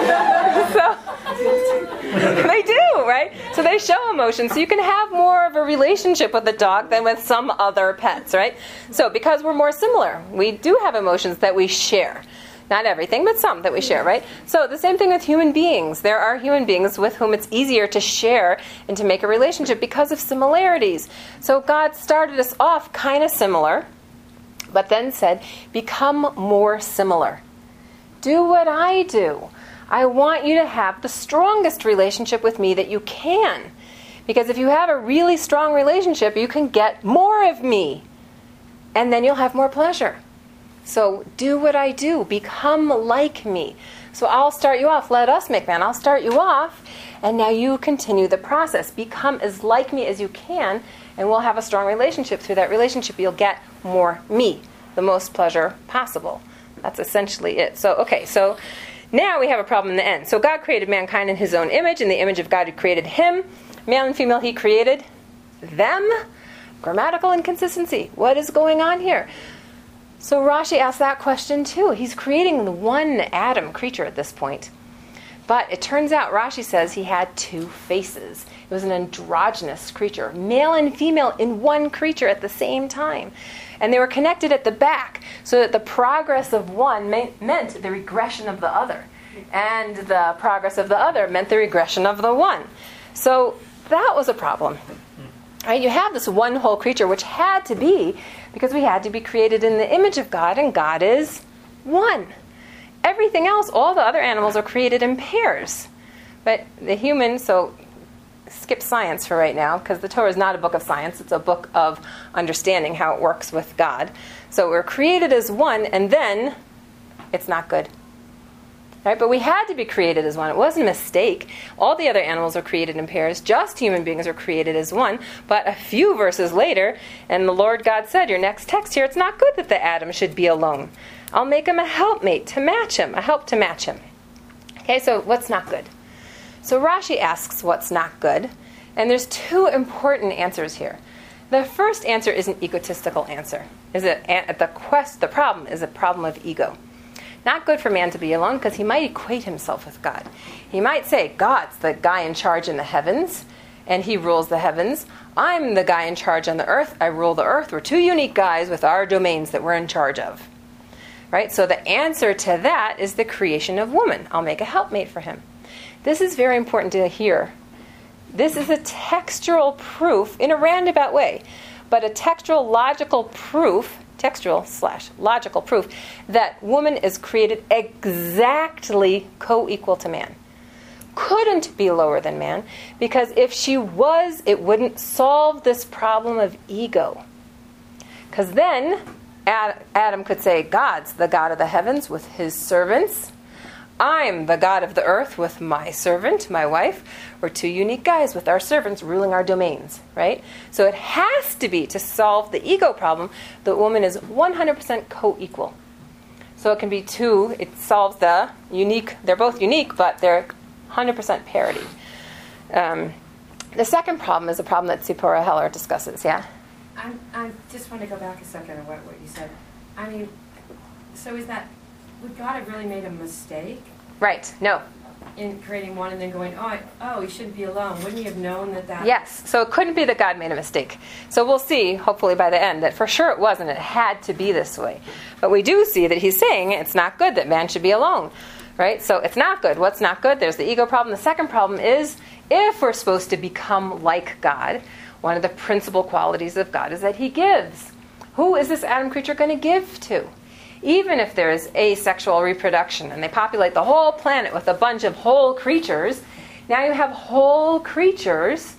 have a look. So, they do, right? So they show emotion. So you can have more of a relationship with a dog than with some other pets, right? So because we're more similar, we do have emotions that we share. Not everything, but some that we share, right? So the same thing with human beings. There are human beings with whom it's easier to share and to make a relationship because of similarities. So God started us off kind of similar, but then said, become more similar. Do what I do. I want you to have the strongest relationship with me that you can. Because if you have a really strong relationship, you can get more of me. And then you'll have more pleasure. So do what I do. Become like me. So I'll start you off. Let us make man. I'll start you off. And now you continue the process. Become as like me as you can. And we'll have a strong relationship. Through that relationship, you'll get more me. The most pleasure possible. That's essentially it. So, okay. So now we have a problem in the end. So God created mankind in his own image. In the image of God who created him. Male and female, he created them. Grammatical inconsistency. What is going on here? So Rashi asks that question too. He's creating the one Adam creature at this point. But it turns out, Rashi says, he had two faces. It was an androgynous creature, male and female in one creature at the same time. And they were connected at the back, so that the progress of one may, meant the regression of the other. And the progress of the other meant the regression of the one. So that was a problem. Right? You have this one whole creature, which had to be, because we had to be created in the image of God, and God is one. Everything else, all the other animals are created in pairs. But the human, so skip science for right now, because the Torah is not a book of science, it's a book of understanding how it works with God. So we're created as one, and then it's not good. Right? But we had to be created as one. It wasn't a mistake. All the other animals were created in pairs. Just human beings are created as one. But a few verses later, and the Lord God said, your next text here, it's not good that the Adam should be alone. I'll make him a helpmate to match him, a help to match him. Okay, so what's not good? So Rashi asks what's not good. And there's two important answers here. The first answer is an egotistical answer. Is it the quest? The problem is a problem of ego. Not good for man to be alone, because he might equate himself with God. He might say, God's the guy in charge in the heavens, and he rules the heavens. I'm the guy in charge on the earth. I rule the earth. We're two unique guys with our domains that we're in charge of. Right? So the answer to that is the creation of woman. I'll make a helpmate for him. This is very important to hear. This is a textual proof in a roundabout way, but a textual logical proof textual slash logical proof that woman is created exactly co-equal to man. Couldn't be lower than man, because if she was, it wouldn't solve this problem of ego. Because then Ad- Adam could say, God's the God of the heavens with his servants. I'm the God of the earth with my servant, my wife. We're two unique guys with our servants ruling our domains, right? So it has to be, to solve the ego problem, the woman is one hundred percent co-equal. So it can be two, it solves the unique, they're both unique, but they're one hundred percent parity. Um, the second problem is a problem that Zipporah Heller discusses, yeah? I I just want to go back a second on what, what you said. I mean, so is that, would God have really made a mistake Right, no. in creating one and then going, oh, I, oh, he shouldn't be alone? Wouldn't he have known that that... Yes, so it couldn't be that God made a mistake. So we'll see, hopefully by the end, that for sure it wasn't. It had to be this way. But we do see that he's saying it's not good that man should be alone, right? So it's not good. What's not good? There's the ego problem. The second problem is, if we're supposed to become like God, one of the principal qualities of God is that he gives. Who is this Adam creature going to give to? Even if there is asexual reproduction and they populate the whole planet with a bunch of whole creatures, now you have whole creatures.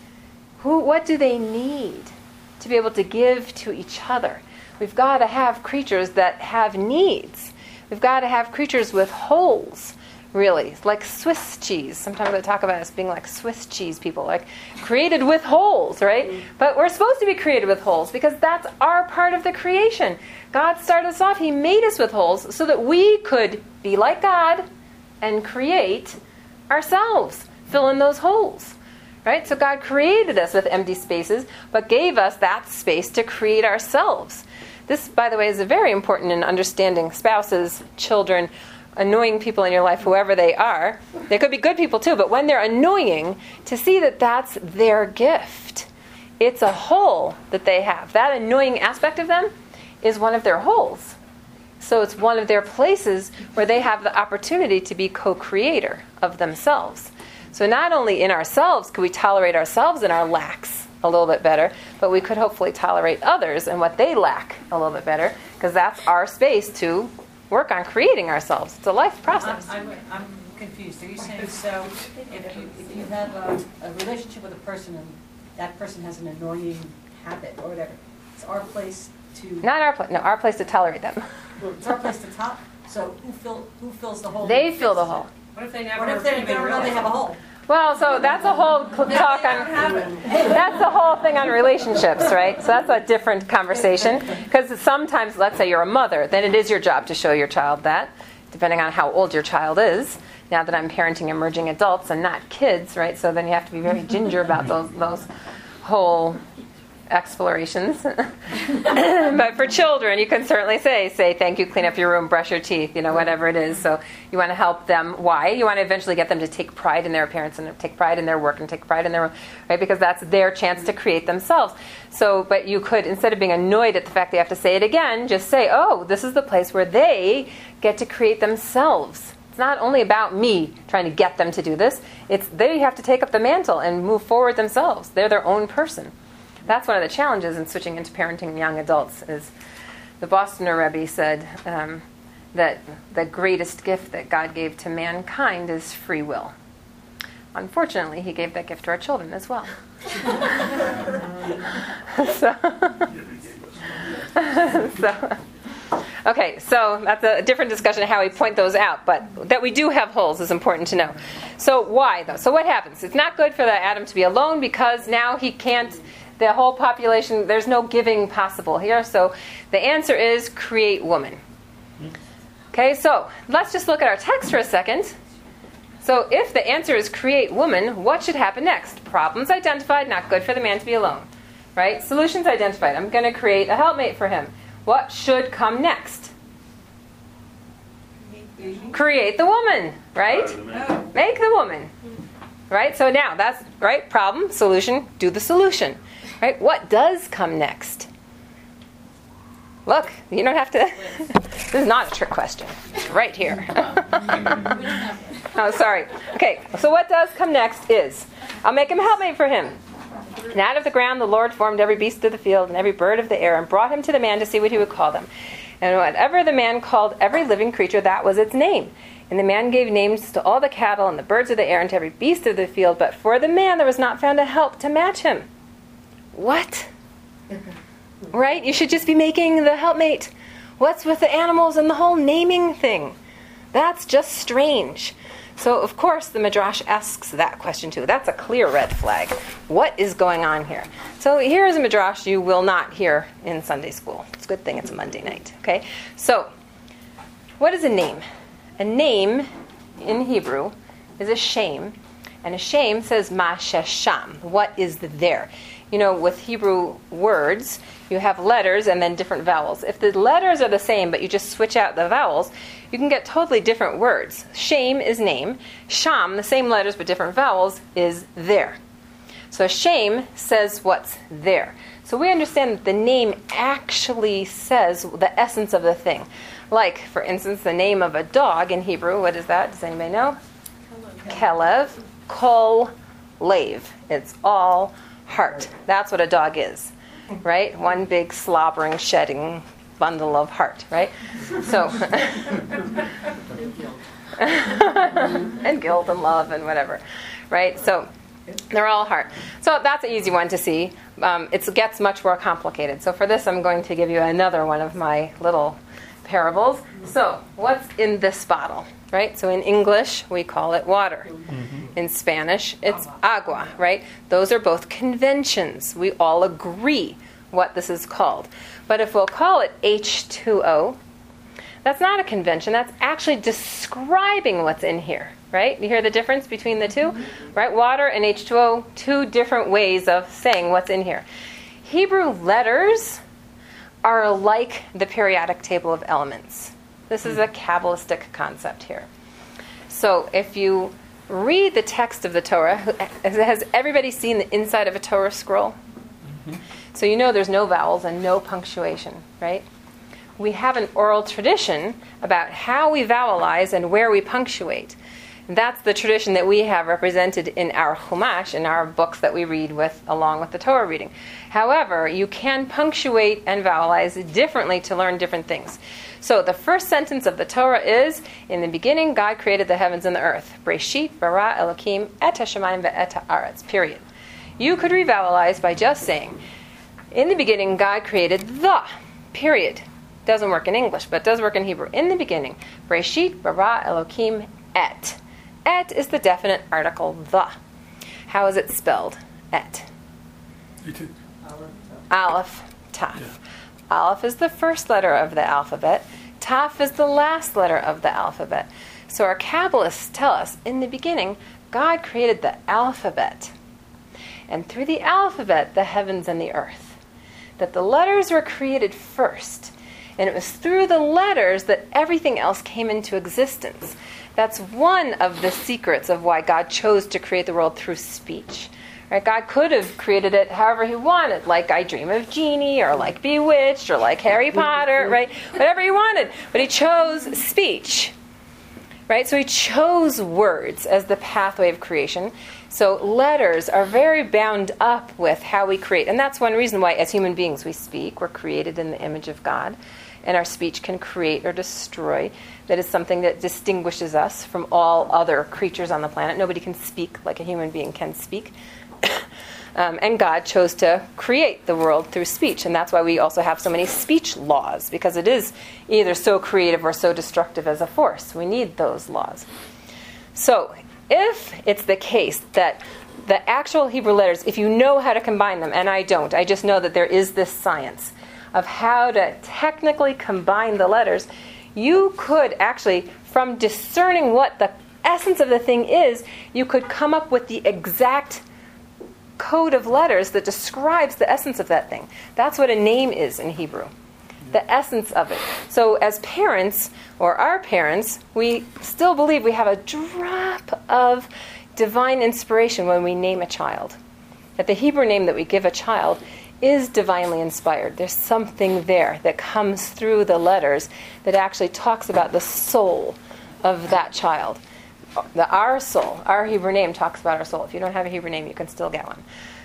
Who? What do they need to be able to give to each other? We've got to have creatures that have needs. We've got to have creatures with holes, really, like Swiss cheese. Sometimes I talk about us being like Swiss cheese people, like created with holes, right? But we're supposed to be created with holes because that's our part of the creation. God started us off, he made us with holes so that we could be like God and create ourselves, fill in those holes, right? So God created us with empty spaces, but gave us that space to create ourselves. This, by the way, is very important in understanding spouses, children, annoying people in your life, whoever they are. They could be good people too, but when they're annoying, to see that that's their gift. It's a hole that they have. That annoying aspect of them is one of their holes. So it's one of their places where they have the opportunity to be co-creator of themselves. So not only in ourselves could we tolerate ourselves and our lacks a little bit better, but we could hopefully tolerate others and what they lack a little bit better, because that's our space to work on creating ourselves. It's a life process. I'm, I'm, I'm confused. Are you saying, so if you, if you have a, a relationship with a person and that person has an annoying habit or whatever, it's our place to... Not our place. No, our place to tolerate them. It's our place to top. So who fill who fills the hole? They Who fill the fixes hole. it? What if they never What if they even don't know they realize have a hole? Well, so that's a whole cl- talk on... That's the whole thing on relationships, right? So that's a different conversation. Because sometimes, let's say you're a mother, then it is your job to show your child that, depending on how old your child is. Now that I'm parenting emerging adults and not kids, right? So then you have to be very ginger about those those whole explorations. But for children, you can certainly say, say thank you, clean up your room, brush your teeth, you know, whatever it is. So you want to help them. Why? You want to eventually get them to take pride in their appearance and take pride in their work and take pride in their, right? Because that's their chance to create themselves. So, but you could, instead of being annoyed at the fact they have to say it again, just say, oh, this is the place where they get to create themselves. It's not only about me trying to get them to do this. It's they have to take up the mantle and move forward themselves. They're their own person. That's one of the challenges in switching into parenting young adults. Is the Bostoner Rebbe said um, that the greatest gift that God gave to mankind is free will. Unfortunately, he gave that gift to our children as well. so, so, okay, so that's a different discussion how we point those out, but that we do have holes is important to know. So why, though? So what happens? It's not good for the Adam to be alone because now he can't, the whole population, there's no giving possible here. So the answer is create woman. Okay, so let's just look at our text for a second. So if the answer is create woman, what should happen next? Problems identified, not good for the man to be alone. Right? Solutions identified. I'm going to create a helpmate for him. What should come next? Create the woman, right? Make the woman. Right? So now that's, right, problem, solution, do the solution. Right? What does come next? Look, you don't have to. This is not a trick question. It's right here. Oh, sorry. Okay, so what does come next is, I'll make him a helpmate for him. And out of the ground the Lord formed every beast of the field and every bird of the air and brought him to the man to see what he would call them. And whatever the man called every living creature, that was its name. And the man gave names to all the cattle and the birds of the air and to every beast of the field, but for the man there was not found a help to match him. What? Right? You should just be making the helpmate. What's with the animals and the whole naming thing? That's just strange. So, of course, the Midrash asks that question too. That's a clear red flag. What is going on here? So here is a Midrash you will not hear in Sunday school. It's a good thing it's a Monday night. Okay? So, what is a name? A name in Hebrew is a shem, and a shem says ma shesham. What is there? You know, with Hebrew words, you have letters and then different vowels. If the letters are the same, but you just switch out the vowels, you can get totally different words. Shem is name. Sham, the same letters but different vowels, is there. So shem says what's there. So we understand that the name actually says the essence of the thing. Like, for instance, the name of a dog in Hebrew, what is that? Does anybody know? Kelev. Kol Lev. It's all heart. That's what a dog is, right? One big slobbering, shedding bundle of heart, right? So, and guilt and love and whatever, right? So they're all heart. So that's an easy one to see. Um, it gets much more complicated. So for this, I'm going to give you another one of my little parables. So what's in this bottle, right? So in English, we call it water. Mm-hmm. In Spanish, it's agua, right? Those are both conventions. We all agree what this is called. But if we'll call it H two O, that's not a convention. That's actually describing what's in here, right? You hear the difference between the two? Right? Water and H two O, two different ways of saying what's in here. Hebrew letters are like the periodic table of elements. This is a Kabbalistic concept here. So if you read the text of the Torah, has everybody seen the inside of a Torah scroll? Mm-hmm. So you know there's no vowels and no punctuation, right? We have an oral tradition about how we vowelize and where we punctuate. And that's the tradition that we have represented in our Chumash, in our books that we read with, along with the Torah reading. However, you can punctuate and vowelize differently to learn different things. So the first sentence of the Torah is, in the beginning God created the heavens and the earth. Breshit bara Elokim et hashamayim ve'et haaretz, period. You could revowelize by just saying, in the beginning God created the, period. Doesn't work in English, but it does work in Hebrew. In the beginning, Breshit bara Elokim et. Et is the definite article the. How is it spelled? Et. Aleph, Taf. Yeah. Aleph is the first letter of the alphabet. Taf is the last letter of the alphabet. So our Kabbalists tell us, in the beginning, God created the alphabet. And through the alphabet, the heavens and the earth. That the letters were created first. And it was through the letters that everything else came into existence. That's one of the secrets of why God chose to create the world through speech. Right? God could have created it however he wanted, like I Dream of Jeannie, or like Bewitched, or like Harry Potter, right? Whatever he wanted. But he chose speech. Right? So he chose words as the pathway of creation. So letters are very bound up with how we create. And that's one reason why, as human beings, we speak. We're created in the image of God. And our speech can create or destroy. That is something that distinguishes us from all other creatures on the planet. Nobody can speak like a human being can speak. um, and God chose to create the world through speech. And that's why we also have so many speech laws, because it is either so creative or so destructive as a force. We need those laws. So if it's the case that the actual Hebrew letters, if you know how to combine them, and I don't, I just know that there is this science of how to technically combine the letters, you could actually, from discerning what the essence of the thing is, you could come up with the exact code of letters that describes the essence of that thing. That's what a name is in Hebrew. The essence of it. So as parents, or our parents, we still believe we have a drop of divine inspiration when we name a child. That the Hebrew name that we give a child is divinely inspired. There's something there that comes through the letters that actually talks about the soul of that child. The our soul, our Hebrew name talks about our soul. If you don't have a Hebrew name, you can still get one.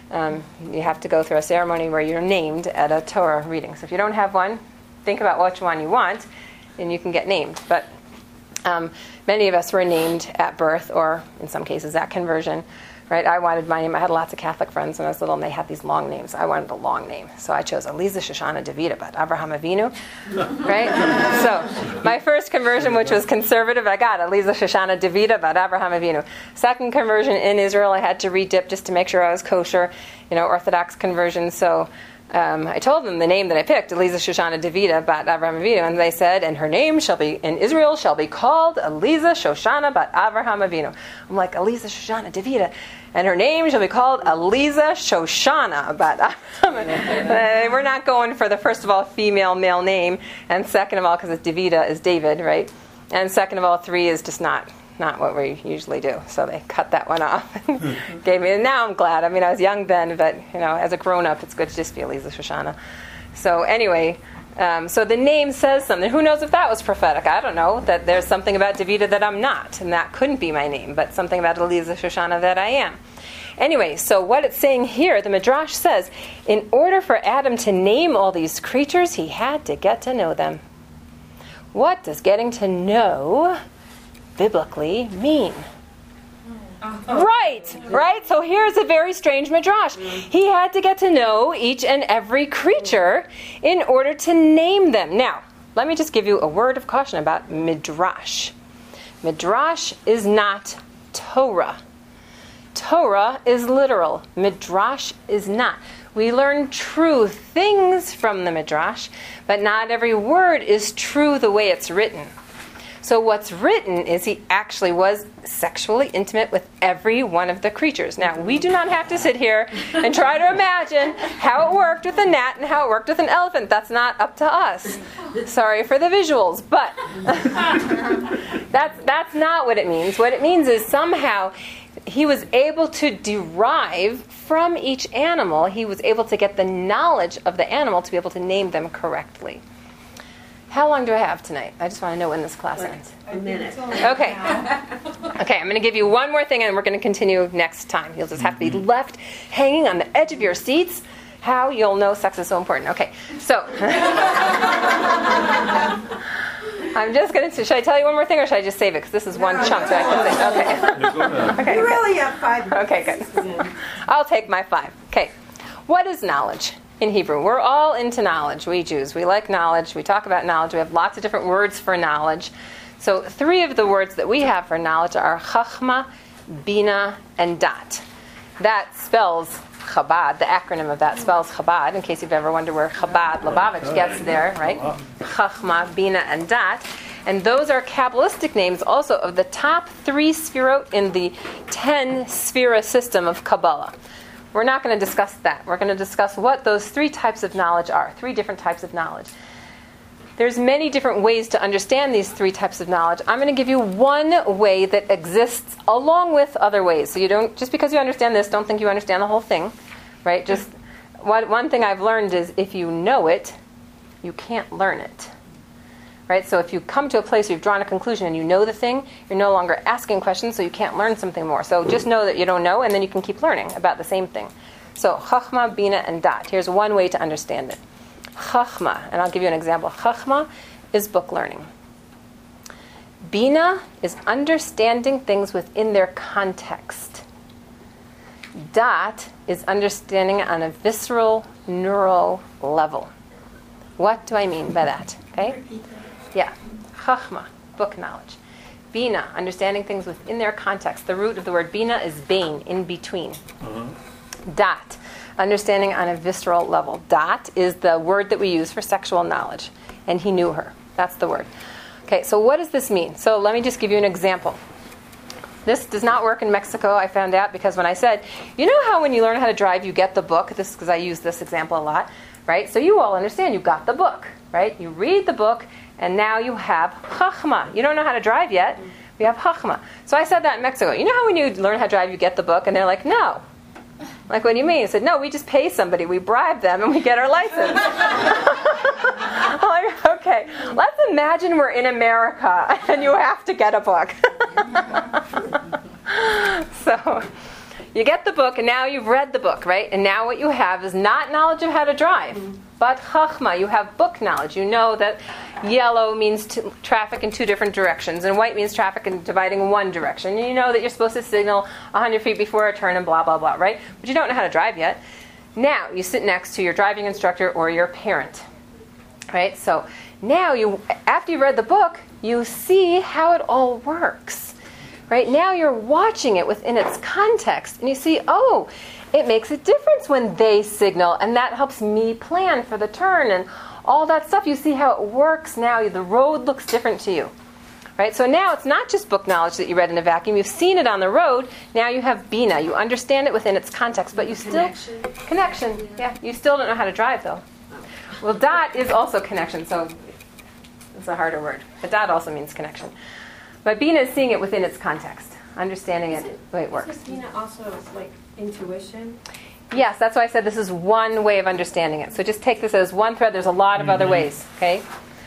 um, you have to go through a ceremony where you're named at a Torah reading. So if you don't have one, think about which one you want, and you can get named. But um, many of us were named at birth, or in some cases at conversion. Right? I wanted my name. I had lots of Catholic friends when I was little, and they had these long names. I wanted a long name, so I chose Eliza Shoshana Davida, but Avraham Avinu. Right? So my first conversion, which was conservative, I got Eliza Shoshana Davida, but Avraham Avinu. Second conversion in Israel, I had to redip just to make sure I was kosher. You know, Orthodox conversion. So um, I told them the name that I picked, Eliza Shoshana Davida, bat Avraham Avinu, and they said, and her name shall be in Israel shall be called Eliza Shoshana bat Avraham Avinu. I'm like, Eliza Shoshana Davida. And her name shall be called Eliza Shoshana. But uh, we're not going for the, first of all, female, male name. And second of all, because it's Davida is David, right? And second of all, three is just not not what we usually do. So they cut that one off. Gave me, and now I'm glad. I mean, I was young then, but, you know, as a grown-up, it's good to just be Eliza Shoshana. So anyway, um, so the name says something. Who knows if that was prophetic? I don't know. That there's something about Davida that I'm not, and that couldn't be my name, but something about Eliza Shoshana that I am. Anyway, so what it's saying here, the Midrash says, in order for Adam to name all these creatures, he had to get to know them. What does getting to know biblically mean? Right, right? So here's a very strange Midrash. He had to get to know each and every creature in order to name them. Now, let me just give you a word of caution about Midrash. Midrash is not Torah. Torah is literal. Midrash is not. We learn true things from the Midrash, but not every word is true the way it's written. So what's written is he actually was sexually intimate with every one of the creatures. Now, we do not have to sit here and try to imagine how it worked with a gnat and how it worked with an elephant. That's not up to us. Sorry for the visuals, but that's, that's not what it means. What it means is somehow he was able to derive from each animal, he was able to get the knowledge of the animal to be able to name them correctly. How long do I have tonight? I just want to know when this class ends. A minute. Okay. Okay, I'm going to give you one more thing and we're going to continue next time. You'll just have to be left hanging on the edge of your seats. How you'll know sex is so important. Okay, so I'm just going to, should I tell you one more thing or should I just save it? Because this is one No, chunk that I can say. Okay. Okay. You really have five minutes. Okay, good. I'll take my five. Okay. What is knowledge in Hebrew? We're all into knowledge. We Jews. We like knowledge. We talk about knowledge. We have lots of different words for knowledge. So three of the words that we have for knowledge are Chachma, Bina, and Dat. That spells Chabad. The acronym of that spells Chabad, in case you've ever wondered where Chabad Lubavitch gets there, right? Chachma, Bina, and Dat. And those are Kabbalistic names also of the top three sefirot in the ten sefira system of Kabbalah. We're not going to discuss that. We're going to discuss what those three types of knowledge are, three different types of knowledge. There's many different ways to understand these three types of knowledge. I'm going to give you one way that exists along with other ways. So you don't, just because you understand this, don't think you understand the whole thing, right? Just one, one thing I've learned is if you know it, you can't learn it. Right? So if you come to a place where you've drawn a conclusion and you know the thing, you're no longer asking questions, so you can't learn something more. So just know that you don't know, and then you can keep learning about the same thing. So Chachma, Bina, and Dat. Here's one way to understand it. Chachma, and I'll give you an example. Chachma is book learning. Bina is understanding things within their context. Dat is understanding on a visceral, neural level. What do I mean by that? Okay? Yeah. Chachma, book knowledge. Bina, understanding things within their context. The root of the word Bina is bain, in between. Uh-huh. Dat, understanding on a visceral level. Dat is the word that we use for sexual knowledge. And he knew her. That's the word. Okay, so what does this mean? So let me just give you an example. This does not work in Mexico, I found out, because when I said, you know how when you learn how to drive, you get the book? This is because I use this example a lot, right? So you all understand, you got the book, right? You read the book, and now you have Chachma. You don't know how to drive yet. You have Chachma. So I said that in Mexico. You know how when you learn how to drive, you get the book? And they're like, no. Like, what do you mean? I said, no, we just pay somebody. We bribe them, and we get our license. I'm like, okay, let's imagine we're in America, and you have to get a book. So you get the book, and now you've read the book, right? And now what you have is not knowledge of how to drive, but chachma. You have book knowledge. You know that yellow means to, traffic in two different directions, and white means traffic in dividing in one direction. And you know that you're supposed to signal one hundred feet before a turn and blah, blah, blah, right? But you don't know how to drive yet. Now you sit next to your driving instructor or your parent, right? So now you, after you've read the book, you see how it all works. Right? Now you're watching it within its context, and you see, oh, it makes a difference when they signal, and that helps me plan for the turn, and all that stuff. You see how it works now. The road looks different to you. Right? So now it's not just book knowledge that you read in a vacuum. You've seen it on the road. Now you have Bina. You understand it within its context, but you still... Connection. Connection. Yeah. You still don't know how to drive, though. Well, dot is also connection, so it's a harder word. But dot also means connection. But Bina is seeing it within its context, understanding it, it the way it works. Is Bina also like intuition? Yes, that's why I said this is one way of understanding it. So just take this as one thread. There's a lot of other ways, okay?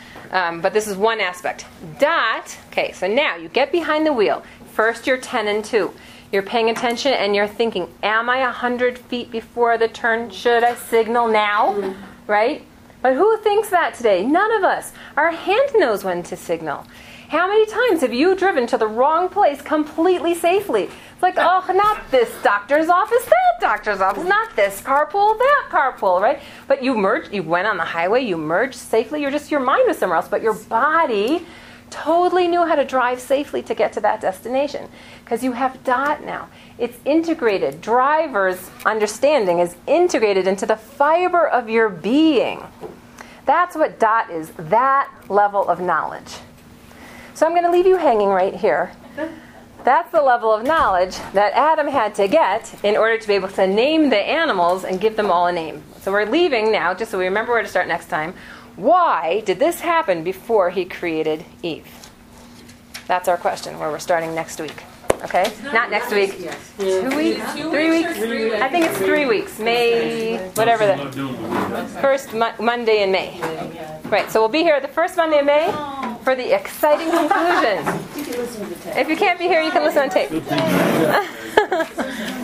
Um, but this is one aspect. Dot, okay, so now you get behind the wheel. First you're ten and two. You're paying attention and you're thinking, am I one hundred feet before the turn? Should I signal now? Mm-hmm. Right? But who thinks that today? None of us. Our hand knows when to signal. How many times have you driven to the wrong place completely safely? It's like, oh, not this doctor's office, that doctor's office, not this carpool, that carpool, right? But you merged, you went on the highway, you merged safely, you're just, your mind was somewhere else, but your body totally knew how to drive safely to get to that destination. Because you have dot now. It's integrated. Driver's understanding is integrated into the fiber of your being. That's what dot is, that level of knowledge. So I'm going to leave you hanging right here. That's the level of knowledge that Adam had to get in order to be able to name the animals and give them all a name. So we're leaving now, just so we remember where to start next time. Why did this happen before he created Eve? That's our question, where we're starting next week. Okay? Not next week. Two weeks? Three weeks? I think it's three weeks. May, whatever the first mo- Monday in May. Right, so we'll be here the first Monday in May for the exciting conclusion. If you can't be here, you can listen on tape.